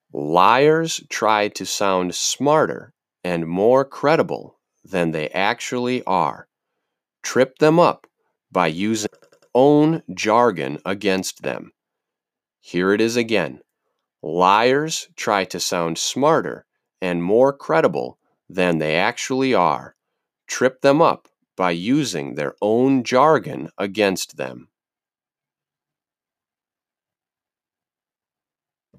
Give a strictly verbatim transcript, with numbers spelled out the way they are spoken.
Liars try to sound smarter and more credible than they actually are. Trip them up by using their own jargon against them. Here it is again. Liars try to sound smarter and more credible than they actually are. Trip them up by using their own jargon against them.